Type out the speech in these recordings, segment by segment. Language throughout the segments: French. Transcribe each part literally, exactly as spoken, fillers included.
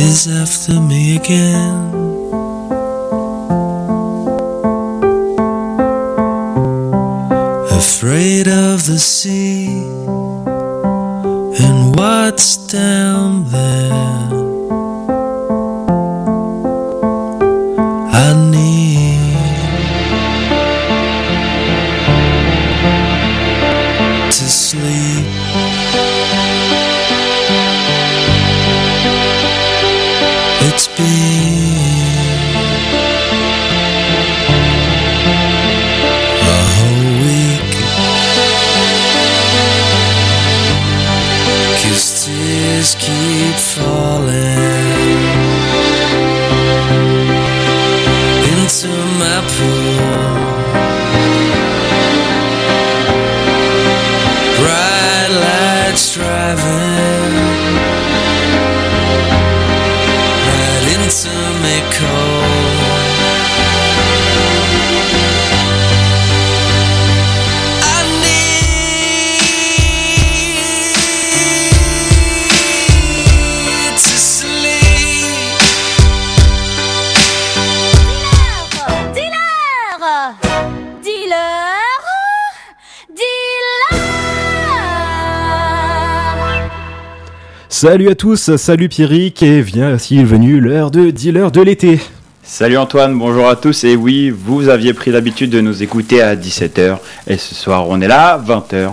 is after me again. Afraid of the sea and what's down there. I need to sleep. It's been a whole week, 'cause tears keep falling into my pool. Bright lights driving right into me cold. I need to sleep. Dealer, dealer, dealer. Salut à tous, salut Pierrick, et vient aussi venu l'heure de Dealer de l'été. Salut Antoine, bonjour à tous, et oui, vous aviez pris l'habitude de nous écouter à dix-sept heures, et ce soir on est là à vingt heures.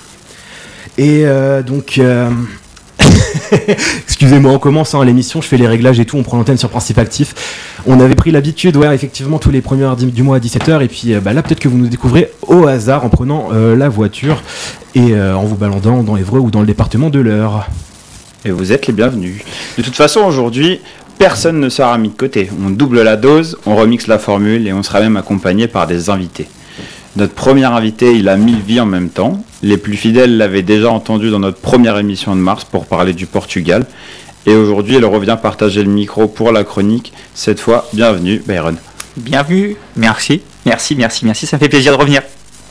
Et euh, donc, euh... excusez-moi, on commence hein, l'émission, je fais les réglages et tout, on prend l'antenne sur Principe Actif. On avait pris l'habitude, ouais, effectivement, tous les premiers heures du mois à dix-sept heures, et puis euh, bah, là, peut-être que vous nous découvrez au hasard en prenant euh, la voiture et euh, en vous baladant dans l'Évreux ou dans le département de l'Eure. Et vous êtes les bienvenus. De toute façon, aujourd'hui, personne ne sera mis de côté. On double la dose, on remixe la formule, et on sera même accompagné par des invités. Notre premier invité, il a mille vies en même temps. Les plus fidèles l'avaient déjà entendu dans notre première émission de mars pour parler du Portugal. Et aujourd'hui, il revient partager le micro pour la chronique. Cette fois, bienvenue, Byron. Bienvenue, merci, merci, merci, merci, ça me fait plaisir de revenir.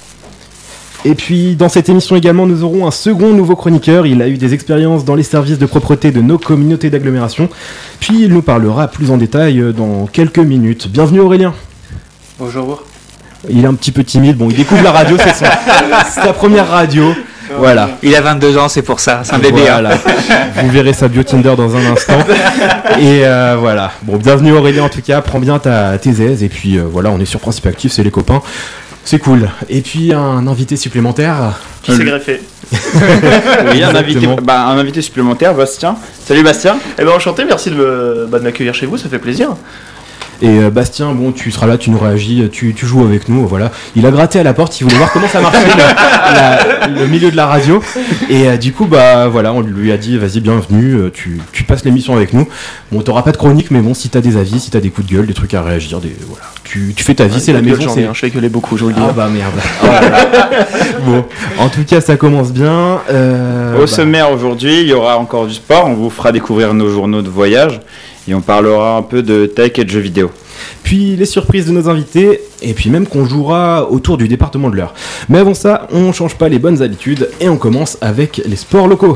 Et puis dans cette émission également, nous aurons un second nouveau chroniqueur. Il a eu des expériences dans les services de propreté de nos communautés d'agglomération. Puis il nous parlera plus en détail dans quelques minutes. Bienvenue Aurélien. Bonjour. Il est un petit peu timide, bon il découvre la radio, c'est son, sa première radio. Voilà. Il a vingt-deux ans, c'est pour ça, c'est un bébé. Voilà. Hein. Vous verrez sa bio Tinder dans un instant. Et euh, voilà. Bon, bienvenue Aurélien en tout cas, prends bien ta, tes aises. Et puis euh, voilà, on est sur Principe Actif, c'est les copains. C'est cool. Et puis un invité supplémentaire. Qui s'est greffé. Oui, un invité, bah, un invité supplémentaire, Bastien. Salut Bastien. Eh ben enchanté, merci de, me, bah, de m'accueillir chez vous, ça fait plaisir. Et euh, Bastien, bon, tu seras là, tu nous réagis, tu, tu joues avec nous, voilà. Il a gratté à la porte, il voulait voir comment ça marchait le, la, le milieu de la radio. Et euh, du coup, bah voilà, on lui a dit, vas-y, bienvenue, tu, tu passes l'émission avec nous. Bon, t'auras pas de chronique, mais bon, si t'as des avis, si t'as des coups de gueule, des trucs à réagir, des voilà, tu, tu fais ta vie, ouais, c'est la maison. C'est... Ai, hein, je fais gueuler beaucoup, je vous le dis. Ah bah merde. Oh là là. Bon, en tout cas, ça commence bien. Euh, Au bah... sommaire aujourd'hui, il y aura encore du sport. On vous fera découvrir nos journaux de voyage. Et on parlera un peu de tech et de jeux vidéo. Puis les surprises de nos invités, et puis même qu'on jouera autour du département de l'Eure. Mais avant ça, on ne change pas les bonnes habitudes, et on commence avec les sports locaux.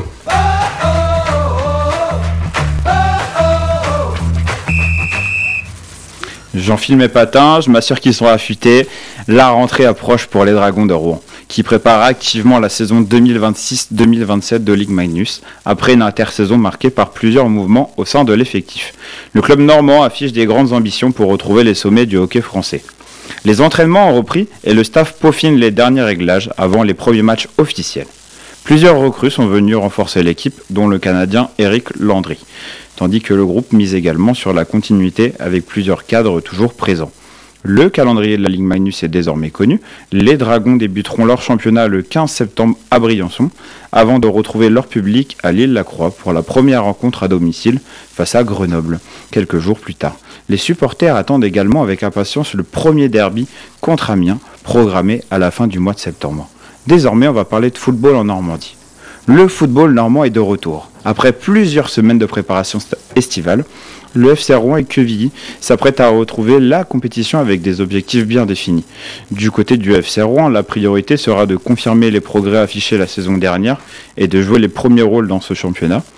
J'enfile mes patins, je m'assure qu'ils sont affûtés. La rentrée approche pour les Dragons de Rouen, qui prépare activement la saison deux mille vingt-six deux mille vingt-sept de Ligue Magnus, après une intersaison marquée par plusieurs mouvements au sein de l'effectif. Le club normand affiche des grandes ambitions pour retrouver les sommets du hockey français. Les entraînements ont repris et le staff peaufine les derniers réglages avant les premiers matchs officiels. Plusieurs recrues sont venues renforcer l'équipe, dont le Canadien Eric Landry, tandis que le groupe mise également sur la continuité avec plusieurs cadres toujours présents. Le calendrier de la Ligue Magnus est désormais connu. Les Dragons débuteront leur championnat le quinze septembre à Briançon, avant de retrouver leur public à l'Île-la-Croix pour la première rencontre à domicile face à Grenoble, quelques jours plus tard. Les supporters attendent également avec impatience le premier derby contre Amiens, programmé à la fin du mois de septembre. Désormais, on va parler de football en Normandie. Le football normand est de retour. Après plusieurs semaines de préparation estivale, le F C Rouen et Quevilly s'apprêtent à retrouver la compétition avec des objectifs bien définis. Du côté du F C Rouen, la priorité sera de confirmer les progrès affichés la saison dernière et de jouer les premiers rôles dans ce championnat.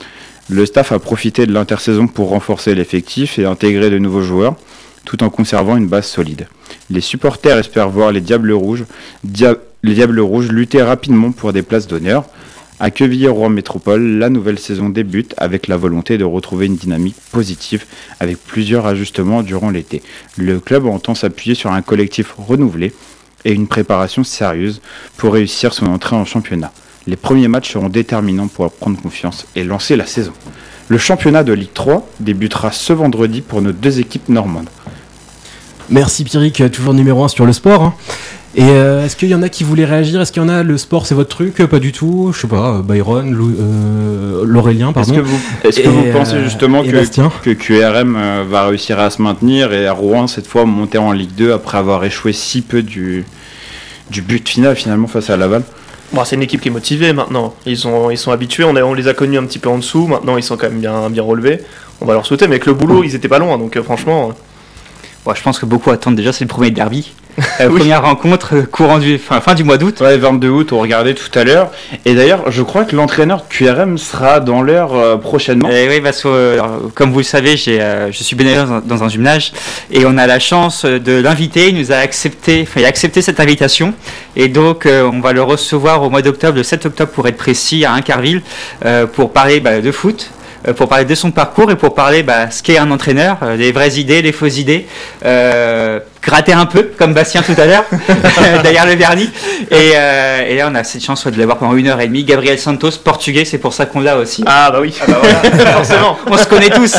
Le staff a profité de l'intersaison pour renforcer l'effectif et intégrer de nouveaux joueurs, tout en conservant une base solide. Les supporters espèrent voir les Diables Rouges, dia- les Diables Rouges lutter rapidement pour des places d'honneur. À Quevilly-Rouen Métropole, la nouvelle saison débute avec la volonté de retrouver une dynamique positive avec plusieurs ajustements durant l'été. Le club entend s'appuyer sur un collectif renouvelé et une préparation sérieuse pour réussir son entrée en championnat. Les premiers matchs seront déterminants pour prendre confiance et lancer la saison. Le championnat de Ligue trois débutera ce vendredi pour nos deux équipes normandes. Merci Pierrick, toujours numéro un sur le sport. Hein. Et euh, est-ce qu'il y en a qui voulaient réagir? Est-ce qu'il y en a, le sport c'est votre truc? Pas du tout, je sais pas, Byron, Lou, euh, l'Aurélien, pardon. Est-ce que vous, est-ce que Et, vous pensez euh, justement et que, Bastien que Q R M euh, va réussir à se maintenir et à Rouen cette fois monter en Ligue deux après avoir échoué si peu du, du but final finalement face à Laval? Bon, c'est une équipe qui est motivée maintenant. Ils, ont, ils sont habitués, on, a, on les a connus un petit peu en dessous, maintenant ils sont quand même bien, bien relevés. On va leur souhaiter, mais avec le boulot, ils étaient pas loin, donc euh, franchement... Bon, je pense que beaucoup attendent déjà, c'est le premier derby. Euh, Oui. Première rencontre euh, courant du, fin, fin du mois d'août. Ouais, vingt-deux août, on regardait tout à l'heure. Et d'ailleurs, je crois que l'entraîneur de Q R M sera dans l'heure euh, prochainement. Et oui, parce que euh, comme vous le savez, j'ai, euh, je suis bénévole dans, un- dans un gymnase et on a la chance de l'inviter. Il nous a accepté, enfin, il a accepté cette invitation et donc euh, on va le recevoir au mois d'octobre, le sept octobre pour être précis, à Incarville, euh, pour parler bah, de foot. euh, Pour parler de son parcours et pour parler bah, ce qu'est un entraîneur, euh, les vraies idées, les fausses idées, euh, gratter un peu comme Bastien tout à l'heure derrière le vernis. Et, euh, et là on a cette chance ouais, de l'avoir pendant une heure et demie. Gabriel Santos, portugais, c'est pour ça qu'on l'a aussi. Ah bah oui, ah bah voilà, forcément. On se connaît tous.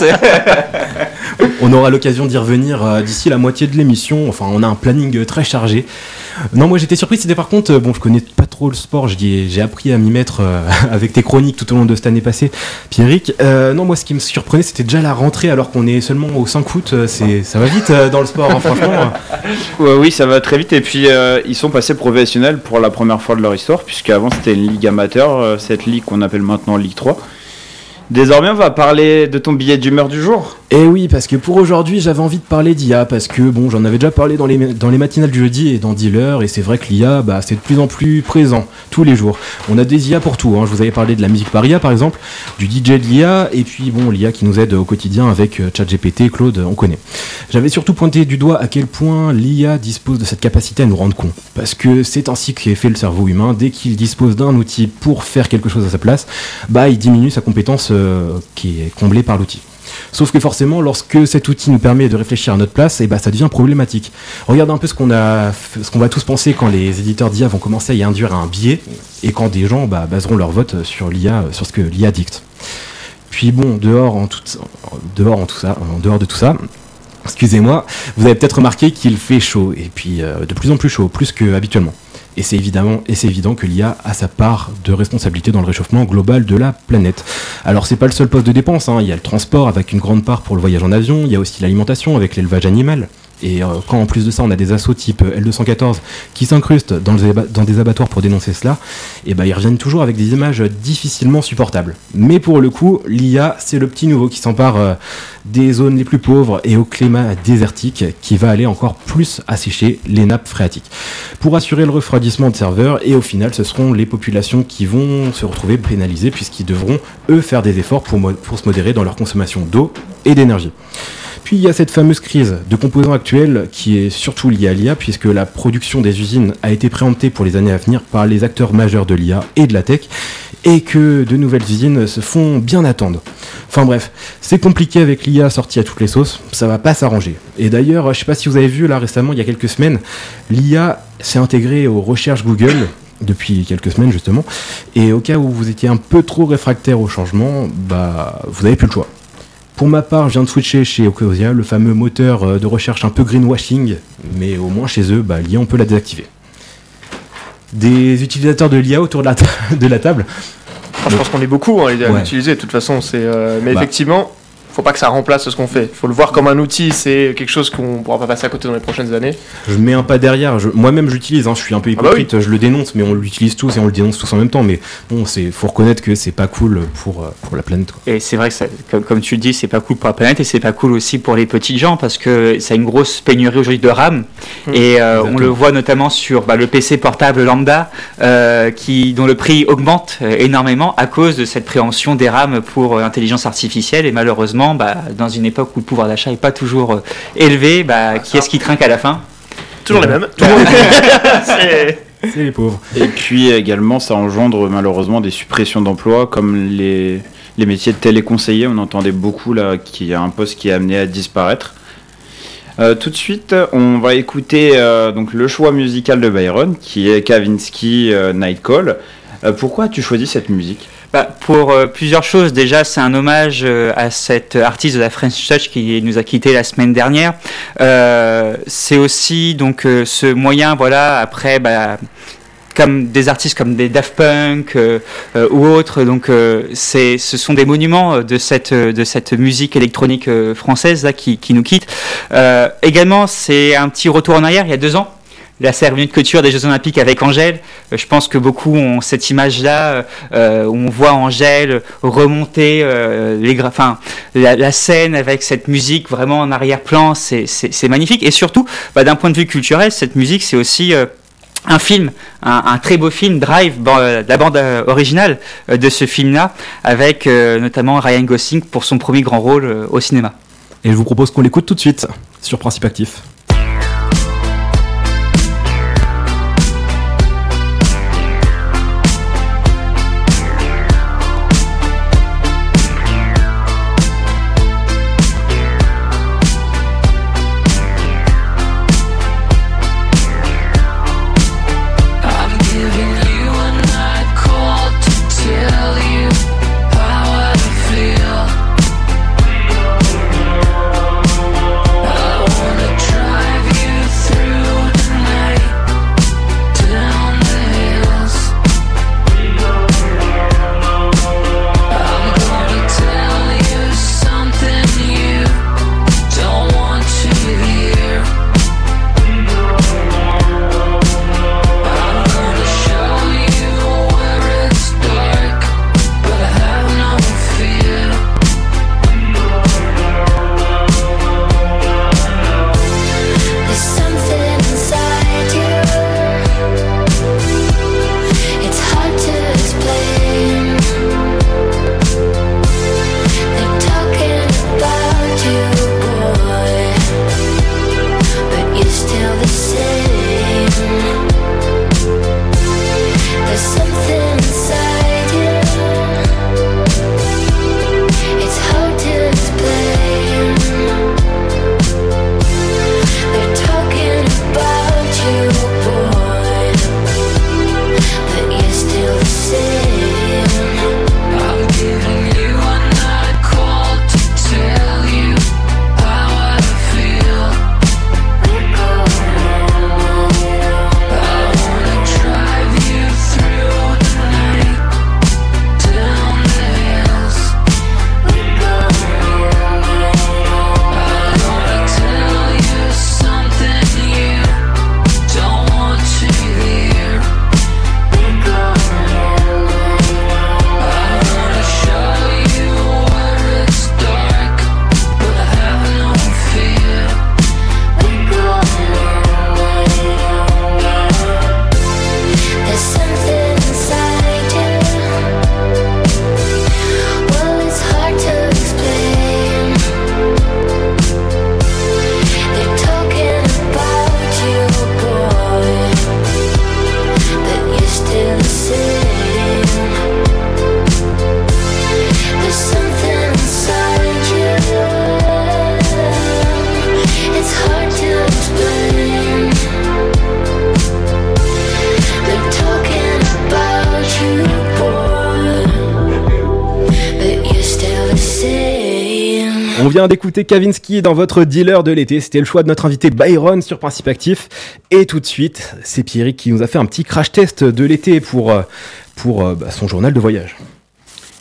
On aura l'occasion d'y revenir euh, d'ici la moitié de l'émission. Enfin, on a un planning euh, très chargé. Non, moi j'étais surpris. C'était par contre, euh, bon, je connais pas trop le sport. J'y ai- J'ai appris à m'y mettre euh, avec tes chroniques tout au long de cette année passée, Pierrick. Euh, non, moi ce qui me surprenait, c'était déjà la rentrée alors qu'on est seulement au cinq août. euh, C'est, ça va vite euh, dans le sport, hein, franchement. Ouais, oui, ça va très vite. Et puis, euh, ils sont passés professionnels pour la première fois de leur histoire, puisqu'avant c'était une ligue amateur, euh, cette ligue qu'on appelle maintenant Ligue trois. Désormais, on va parler de ton billet d'humeur du jour. Et oui, parce que pour aujourd'hui, j'avais envie de parler d'I A, parce que bon, j'en avais déjà parlé dans les, dans les matinales du jeudi et dans Dealer, et c'est vrai que l'I A, bah, c'est de plus en plus présent, tous les jours. On a des I A pour tout, hein. Je vous avais parlé de la musique par I A, par exemple, du D J de l'I A, et puis bon, l'I A qui nous aide au quotidien avec euh, ChatGPT, Claude, on connaît. J'avais surtout pointé du doigt à quel point l'I A dispose de cette capacité à nous rendre cons, parce que c'est ainsi qu'est fait le cerveau humain. Dès qu'il dispose d'un outil pour faire quelque chose à sa place, bah, il diminue sa compétence euh, qui est comblée par l'outil. Sauf que forcément, lorsque cet outil nous permet de réfléchir à notre place, et bah, ça devient problématique. Regarde un peu ce qu'on a, ce qu'on va tous penser quand les éditeurs d'I A vont commencer à y induire un biais, et quand des gens bah, baseront leur vote sur l'I A, sur ce que l'I A dicte. Puis bon, dehors en tout, dehors en tout ça, en dehors de tout ça, excusez-moi, vous avez peut-être remarqué qu'il fait chaud, et puis euh, de plus en plus chaud, plus qu'habituellement. Et c'est évidemment, et c'est évident que l'I A a sa part de responsabilité dans le réchauffement global de la planète. Alors c'est pas le seul poste de dépense, hein. Il y a le transport avec une grande part pour le voyage en avion, il y a aussi l'alimentation avec l'élevage animal. Et euh, quand en plus de ça on a des assauts type L deux cent quatorze qui s'incrustent dans, les aba- dans des abattoirs pour dénoncer cela, et ben ils reviennent toujours avec des images difficilement supportables. Mais pour le coup, l'I A c'est le petit nouveau qui s'empare euh, des zones les plus pauvres et au climat désertique qui va aller encore plus assécher les nappes phréatiques. Pour assurer le refroidissement de serveurs, et au final ce seront les populations qui vont se retrouver pénalisées puisqu'ils devront eux faire des efforts pour, mo- pour se modérer dans leur consommation d'eau et d'énergie. Puis il y a cette fameuse crise de composants actuels qui est surtout liée à l'I A puisque la production des usines a été préemptée pour les années à venir par les acteurs majeurs de l'I A et de la tech et que de nouvelles usines se font bien attendre. Enfin bref, c'est compliqué avec l'I A sortie à toutes les sauces, ça va pas s'arranger. Et d'ailleurs, je sais pas si vous avez vu là récemment, il y a quelques semaines, l'I A s'est intégrée aux recherches Google depuis quelques semaines justement, et au cas où vous étiez un peu trop réfractaire au changement, bah vous avez plus le choix. Pour ma part, je viens de switcher chez Ecosia, le fameux moteur de recherche un peu greenwashing, mais au moins chez eux, bah, l'I A, on peut la désactiver. Des utilisateurs de l'I A autour de la, ta- de la table. Enfin, je pense qu'on est beaucoup hein, à Ouais. l'utiliser, de toute façon. C'est, euh, mais Bah. effectivement, faut pas que ça remplace ce qu'on fait. Faut le voir comme un outil, c'est quelque chose qu'on pourra pas passer à côté dans les prochaines années. Je mets un pas derrière. Je, moi-même, j'utilise. Hein, je suis un peu hypocrite. Ah bah oui. Je le dénonce, mais on l'utilise tous et on le dénonce tous en même temps. Mais bon, c'est faut reconnaître que c'est pas cool pour pour la planète, quoi. Et c'est vrai que ça, comme, comme tu le dis, c'est pas cool pour la planète et c'est pas cool aussi pour les petits gens parce que ça a une grosse pénurie aujourd'hui de RAM. Mmh, et euh, on le voit notamment sur bah, le P C portable lambda euh, qui, dont le prix augmente euh, énormément à cause de cette préhension des RAM pour euh, l'intelligence artificielle. Et malheureusement, bah, dans une époque où le pouvoir d'achat n'est pas toujours euh, élevé, bah, qui est-ce qui trinque à la fin ? Toujours les mêmes. C'est... C'est les pauvres. Et puis également, ça engendre malheureusement des suppressions d'emplois, comme les, les métiers de téléconseiller. On entendait beaucoup là qu'il y a un poste qui est amené à disparaître. Euh, tout de suite, on va écouter euh, donc le choix musical de Byron, qui est Kavinsky euh, Night Call. Euh, pourquoi as-tu choisi cette musique ? Bah, pour euh, plusieurs choses. Déjà, c'est un hommage euh, à cet artiste de la French Touch qui nous a quittés la semaine dernière. Euh, c'est aussi donc euh, ce moyen, voilà, après, bah, comme des artistes comme des Daft Punk euh, euh, ou autres. Donc, euh, c'est, ce sont des monuments de cette de cette musique électronique euh, française là qui, qui nous quitte. Euh, également, c'est un petit retour en arrière. Il y a deux ans. La cérémonie de clôture des Jeux Olympiques avec Angèle. Euh, je pense que beaucoup ont cette image-là euh, où on voit Angèle remonter euh, les gra- enfin, la, la scène avec cette musique vraiment en arrière-plan. C'est, c'est, c'est magnifique. Et surtout, bah, d'un point de vue culturel, cette musique, c'est aussi euh, un film, un, un très beau film, Drive, bon, euh, la bande euh, originale euh, de ce film-là, avec euh, notamment Ryan Gosling pour son premier grand rôle euh, au cinéma. Et je vous propose qu'on l'écoute tout de suite sur Principe Actif. On vient d'écouter Kavinsky dans votre dealer de l'été. C'était le choix de notre invité Byron sur Principe Actif. Et tout de suite, c'est Pierrick qui nous a fait un petit crash test de l'été pour, pour bah, son journal de voyage.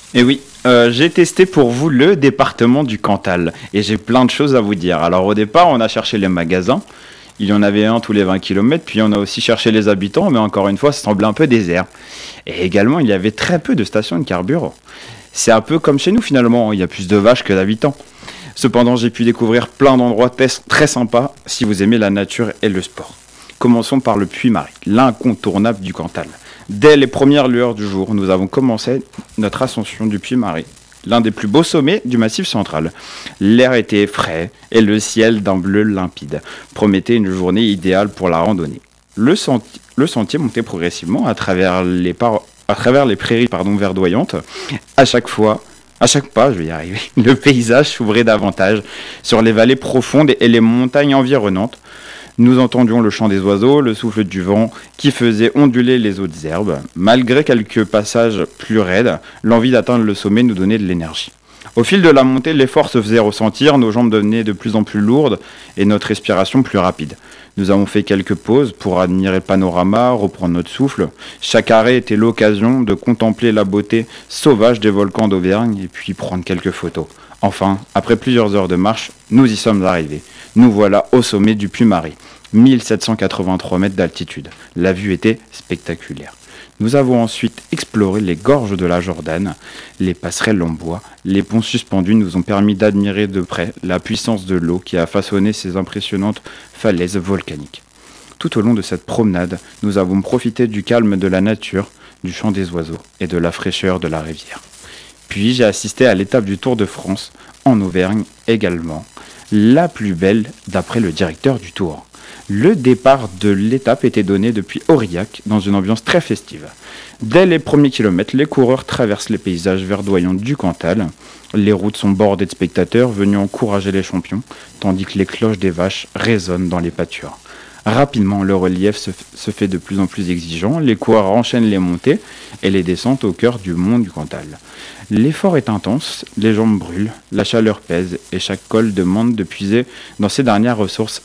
Et oui, euh, j'ai testé pour vous le département du Cantal et j'ai plein de choses à vous dire. Alors au départ, on a cherché les magasins. Il y en avait un tous les vingt kilomètres, puis on a aussi cherché les habitants, mais encore une fois, ça semblait un peu désert. Et également, il y avait très peu de stations de carburant. C'est un peu comme chez nous finalement, il y a plus de vaches que d'habitants. Cependant, j'ai pu découvrir plein d'endroits tes- très sympas si vous aimez la nature et le sport. Commençons par le Puy-Marie, l'incontournable du Cantal. Dès les premières lueurs du jour, nous avons commencé notre ascension du Puy-Marie, l'un des plus beaux sommets du Massif central. L'air était frais et le ciel d'un bleu limpide promettait une journée idéale pour la randonnée. Le, senti- le sentier montait progressivement à travers les, par- à travers les prairies pardon, verdoyantes. À chaque fois, à chaque pas, je vais y arriver, le paysage s'ouvrait davantage sur les vallées profondes et les montagnes environnantes. Nous entendions le chant des oiseaux, le souffle du vent qui faisait onduler les hautes herbes. Malgré quelques passages plus raides, l'envie d'atteindre le sommet nous donnait de l'énergie. Au fil de la montée, l'effort se faisait ressentir, nos jambes devenaient de plus en plus lourdes et notre respiration plus rapide. Nous avons fait quelques pauses pour admirer le panorama, reprendre notre souffle. Chaque arrêt était l'occasion de contempler la beauté sauvage des volcans d'Auvergne et puis prendre quelques photos. Enfin, après plusieurs heures de marche, nous y sommes arrivés. Nous voilà au sommet du Puy-Marie, mille sept cent quatre-vingt-trois mètres d'altitude. La vue était spectaculaire. Nous avons ensuite exploré les gorges de la Jordanne, les passerelles en bois, les ponts suspendus nous ont permis d'admirer de près la puissance de l'eau qui a façonné ces impressionnantes falaises volcaniques. Tout au long de cette promenade, nous avons profité du calme de la nature, du chant des oiseaux et de la fraîcheur de la rivière. Puis j'ai assisté à l'étape du Tour de France, en Auvergne également, la plus belle d'après le directeur du Tour. Le départ de l'étape était donné depuis Aurillac dans une ambiance très festive. Dès les premiers kilomètres, les coureurs traversent les paysages verdoyants du Cantal. Les routes sont bordées de spectateurs venus encourager les champions, tandis que les cloches des vaches résonnent dans les pâtures. Rapidement, le relief se, f- se fait de plus en plus exigeant, les coureurs enchaînent les montées et les descentes au cœur du mont du Cantal. L'effort est intense, les jambes brûlent, la chaleur pèse et chaque col demande de puiser dans ses dernières ressources.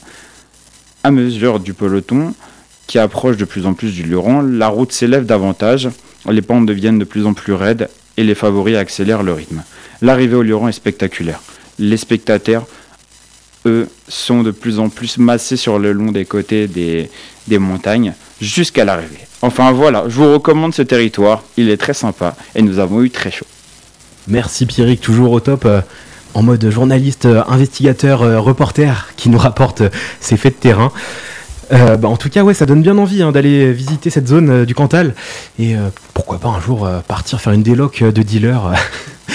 À mesure du peloton qui approche de plus en plus du Luron, la route s'élève davantage, les pentes deviennent de plus en plus raides et les favoris accélèrent le rythme. L'arrivée au Luron est spectaculaire. Les spectateurs, eux, sont de plus en plus massés sur le long des côtés des, des montagnes jusqu'à l'arrivée. Enfin voilà, je vous recommande ce territoire, il est très sympa et nous avons eu très chaud. Merci Pierrick, toujours au top, euh, en mode journaliste, euh, investigateur, euh, reporter qui nous rapporte euh, ses faits de terrain. Euh, bah, en tout cas, ouais, ça donne bien envie hein, d'aller visiter cette zone euh, du Cantal et euh, pourquoi pas un jour euh, partir faire une déloc euh, de dealer euh,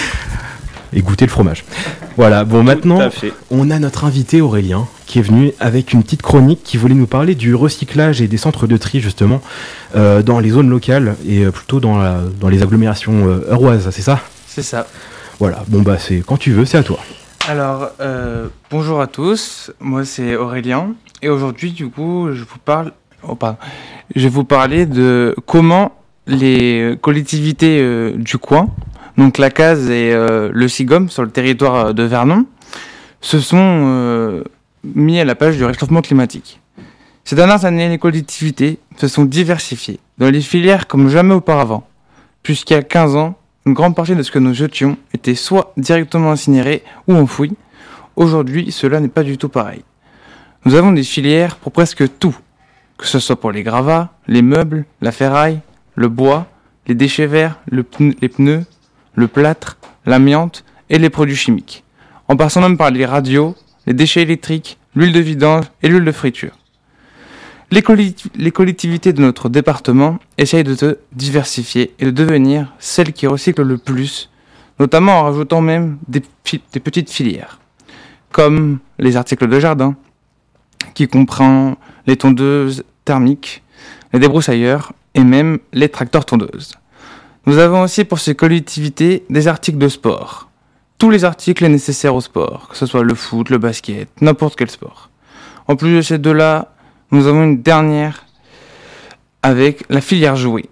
et goûter le fromage. Voilà, bon maintenant, Tout à fait. on a notre invité Aurélien qui est venu avec une petite chronique qui voulait nous parler du recyclage et des centres de tri justement euh, dans les zones locales et euh, plutôt dans, la, dans les agglomérations euh, euroises, c'est ça ? C'est ça. Voilà, bon bah c'est quand tu veux, c'est à toi. Alors, euh, bonjour à tous, moi c'est Aurélien, et aujourd'hui du coup je vous parle, oh, pardon. je vais vous parler de comment les collectivités euh, du coin, donc la Case et euh, le Sigom sur le territoire de Vernon, se sont euh, mis à la page du réchauffement climatique. Ces dernières années, les collectivités se sont diversifiées dans les filières comme jamais auparavant, puisqu'il y a quinze ans, une grande partie de ce que nous jetions était soit directement incinéré ou enfoui. Aujourd'hui, cela n'est pas du tout pareil. Nous avons des filières pour presque tout, que ce soit pour les gravats, les meubles, la ferraille, le bois, les déchets verts, le pne- les pneus, le plâtre, l'amiante et les produits chimiques, en passant même par les radios, les déchets électriques, l'huile de vidange et l'huile de friture. Les, colli- les collectivités de notre département essayent de se diversifier et de devenir celles qui recyclent le plus, notamment en rajoutant même des, fi- des petites filières, comme les articles de jardin, qui comprend les tondeuses thermiques, les débroussailleurs et même les tracteurs tondeuses. Nous avons aussi pour ces collectivités des articles de sport, tous les articles nécessaires au sport, que ce soit le foot, le basket, n'importe quel sport. En plus de ces deux-là, nous avons une dernière avec la filière jouets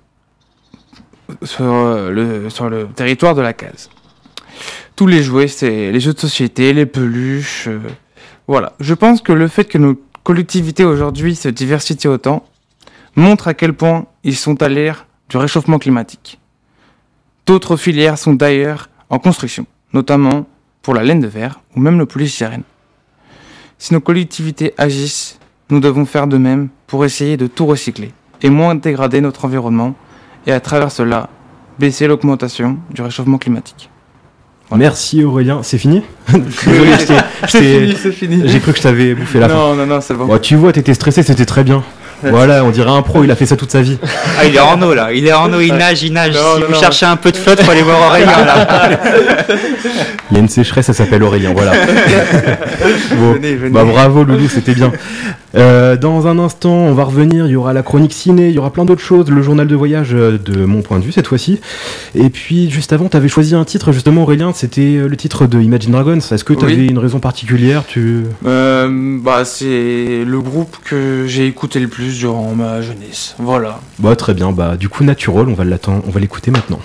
sur le, sur le territoire de la Case. Tous les jouets, c'est les jeux de société, les peluches, euh, voilà. Je pense que le fait que nos collectivités aujourd'hui se diversifient autant montre à quel point ils sont à l'ère du réchauffement climatique. D'autres filières sont d'ailleurs en construction, notamment pour la laine de verre ou même le polystyrène. Si nos collectivités agissent, nous devons faire de même pour essayer de tout recycler et moins dégrader notre environnement et à travers cela, baisser l'augmentation du réchauffement climatique. Voilà. Merci Aurélien, c'est fini? Désolé, je t'ai- je C'est t'ai- fini, c'est fini. j'ai cru que je t'avais bouffé la fin. Non, non, non, c'est bon. Bon, tu vois, t'étais stressé, c'était très bien. Voilà, on dirait un pro, il a fait ça toute sa vie. Ah, il est en eau là, il est en eau, il nage, il nage. Non, si non, vous non. cherchez un peu de flotte, faut aller voir Aurélien là. Il y a une sécheresse, ça s'appelle Aurélien, voilà. Bon, Venez, venez. bah bravo Loulou, c'était bien. Euh, dans un instant, on va revenir, il y aura la chronique ciné, il y aura plein d'autres choses, le journal de voyage euh, de mon point de vue cette fois-ci. Et puis juste avant, tu avais choisi un titre justement Aurélien, c'était le titre de Imagine Dragons. Est-ce que tu avais Oui. une raison particulière tu... Euh, bah, c'est le groupe que j'ai écouté le plus durant ma jeunesse. Voilà. Bah très bien, bah du coup Natural, on va l'attendre, on va l'écouter maintenant.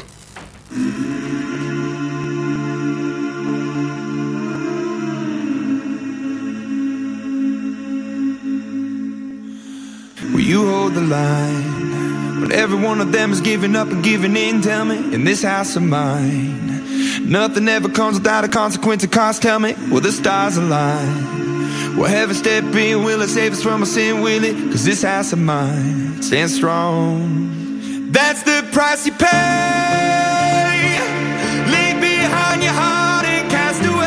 Will you hold the line when every one of them is giving up and giving in? Tell me, in this house of mine, nothing ever comes without a consequence of cost. Tell me, will the stars align? Will heaven step in? Will it save us from our sin? Will it? Cause this house of mine stands strong. That's the price you pay. Leave behind your heart and cast away.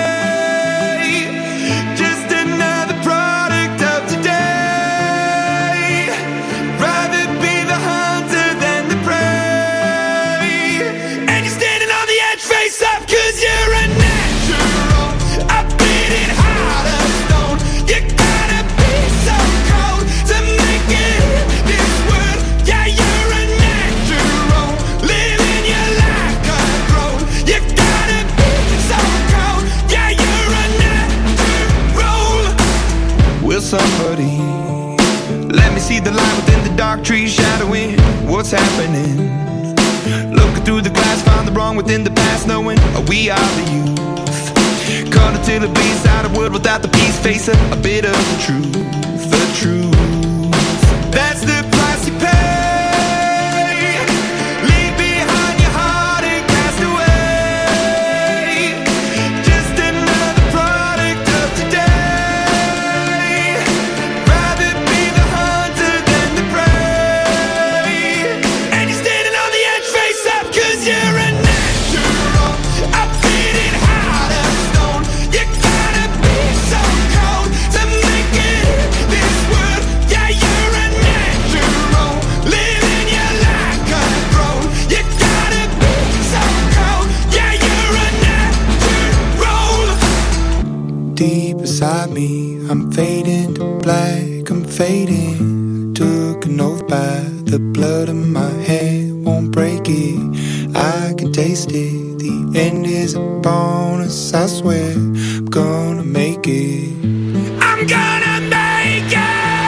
Just another product of today. Rather be the hunter than the prey. And you're standing on the edge, face up, cause you're a natural. A beating heart of stone. You gotta be so cold to make it in this world. Yeah, you're a natural. Living your life controlled. You gotta be so cold. Yeah, you're a natural. Will somebody let me see the light within the dark trees shadowing what's happening? Looking through the glass, find the wrong within the past, knowing we are the youth. Caught until it bleeds out of world without the peace, face a, a bit of the truth, the truth. That's the price you pay. Leave behind your heart and cast away. Just another product of today. Rather be the hunter than the prey. And you're standing on the edge, face up, cause you're a natural. A beating heart of stone. You gotta be so cold to make it in this world. Yeah, you're a natural. Living your life controlled. You gotta be so cold. Yeah, you're a natural. Deep inside me, I'm fading to black, I'm fading. Took an oath by the blood in my hand, won't break it. I can taste it. The end is a bonus, I swear. I'm gonna make it. I'm gonna make it.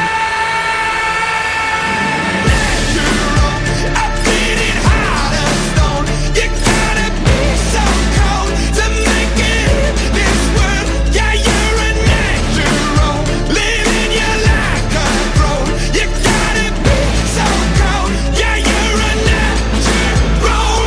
Natural, a beating heart of stone. You gotta be so cold to make it in this world. Yeah, you're a natural. Living your life controlled. You gotta be so cold. Yeah, you're a natural.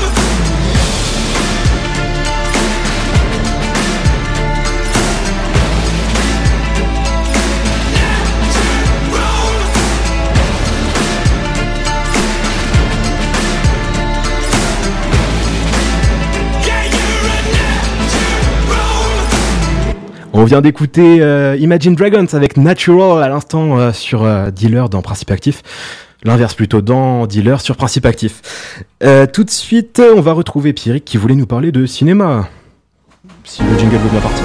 Yeah, you're a natural. On vient d'écouter euh, Imagine Dragons avec Natural à l'instant euh, sur euh, Dealer dans Principe Actif. L'inverse plutôt dans Dealer sur Principe Actif. Euh, tout de suite, on va retrouver Pierrick qui voulait nous parler de cinéma. Si le jingle veut bien partir.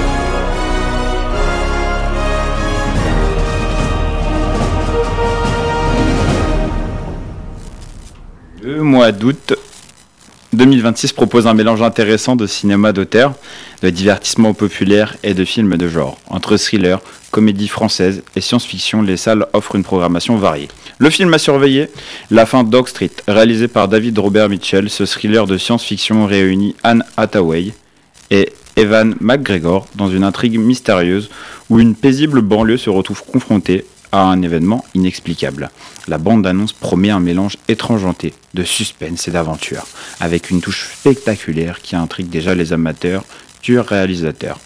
Le mois d'août deux mille vingt-six propose un mélange intéressant de cinéma d'auteur, de divertissement populaire et de films de genre. Entre thriller, comédie française et science-fiction, les salles offrent une programmation variée. Le film à surveiller, La fin de Dog Street, réalisé par David Robert Mitchell. Ce thriller de science-fiction réunit Anne Hathaway et Ewan McGregor dans une intrigue mystérieuse où une paisible banlieue se retrouve confrontée à un événement inexplicable. La bande-annonce promet un mélange étrangeanté de suspense et d'aventure, avec une touche spectaculaire qui intrigue déjà les amateurs du réalisateur.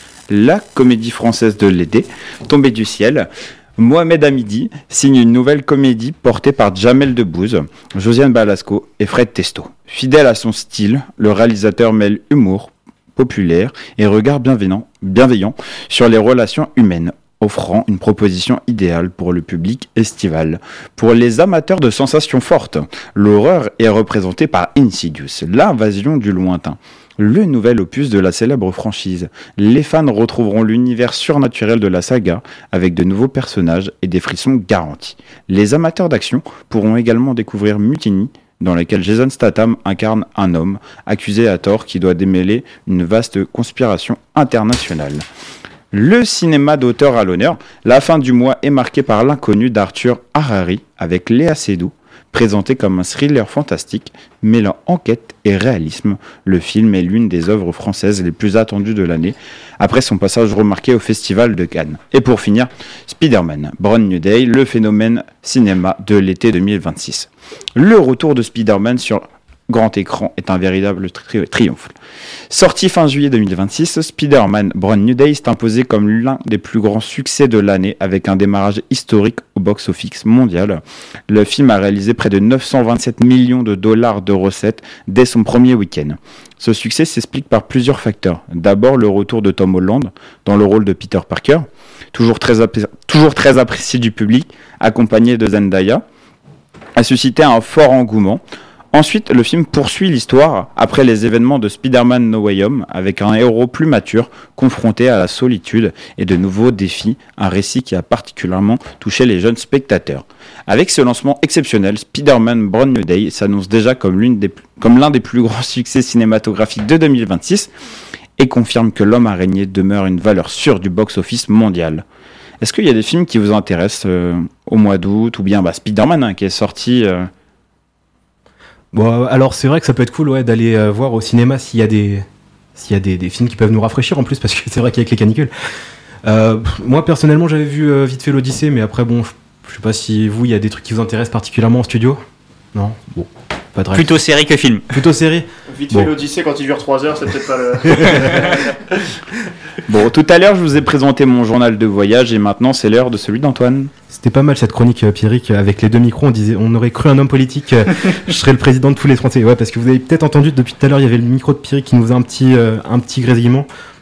La comédie française de l'été, tombée du ciel, Mohamed Hamidi signe une nouvelle comédie portée par Jamel Debbouze, Josiane Balasco et Fred Testo. Fidèle à son style, le réalisateur mêle humour populaire et regard bienveillant, bienveillant sur les relations humaines, offrant une proposition idéale pour le public estival. Pour les amateurs de sensations fortes, l'horreur est représentée par Insidious, l'invasion du lointain, le nouvel opus de la célèbre franchise. Les fans retrouveront l'univers surnaturel de la saga avec de nouveaux personnages et des frissons garantis. Les amateurs d'action pourront également découvrir Mutiny, dans laquelle Jason Statham incarne un homme accusé à tort qui doit démêler une vaste conspiration internationale. Le cinéma d'auteur à l'honneur, la fin du mois est marquée par L'inconnu d'Arthur Harari avec Léa Seydoux, présenté comme un thriller fantastique mêlant enquête et réalisme. Le film est l'une des œuvres françaises les plus attendues de l'année, après son passage remarqué au Festival de Cannes. Et pour finir, Spider-Man, Brand New Day, le phénomène cinéma de l'été deux mille vingt-six. Le retour de Spider-Man sur grand écran est un véritable tri- triomphe. Sorti fin juillet deux mille vingt-six, Spider-Man Brand New Day s'est imposé comme l'un des plus grands succès de l'année avec un démarrage historique au box-office mondial. Le film a réalisé près de neuf cent vingt-sept millions de dollars de recettes dès son premier week-end. Ce succès s'explique par plusieurs facteurs. D'abord, le retour de Tom Holland dans le rôle de Peter Parker, toujours très, appé- toujours très apprécié du public, accompagné de Zendaya, a suscité un fort engouement. Ensuite, le film poursuit l'histoire après les événements de Spider-Man No Way Home avec un héros plus mature, confronté à la solitude et de nouveaux défis, un récit qui a particulièrement touché les jeunes spectateurs. Avec ce lancement exceptionnel, Spider-Man Brand New Day s'annonce déjà comme, l'une des, comme l'un des plus grands succès cinématographiques de deux mille vingt-six et confirme que L'Homme Araignée demeure une valeur sûre du box-office mondial. Est-ce qu'il y a des films qui vous intéressent euh, au mois d'août, ou bien bah, Spider-Man hein, qui est sorti... Euh, Bon, alors c'est vrai que ça peut être cool ouais, d'aller euh, voir au cinéma s'il y a, des, s'il y a des, des films qui peuvent nous rafraîchir en plus, parce que c'est vrai qu'avec les canicules. Euh, moi personnellement j'avais vu euh, vite fait l'Odyssée, mais après bon, je, je sais pas si vous, il y a des trucs qui vous intéressent particulièrement en studio. Non. Bon, pas de rêve. Plutôt série que film. Plutôt série. Vite Bon. fait l'Odyssée quand il dure trois heures, c'est peut-être pas le. Bon, tout à l'heure, je vous ai présenté mon journal de voyage et maintenant, c'est l'heure de celui d'Antoine. C'était pas mal cette chronique, euh, Pierrick, avec les deux micros. On disait, on aurait cru un homme politique. euh, je serais le président de tous les Français. Ouais, parce que vous avez peut-être entendu depuis tout à l'heure, il y avait le micro de Pierrick qui nous faisait un petit, euh, un petit grésillement.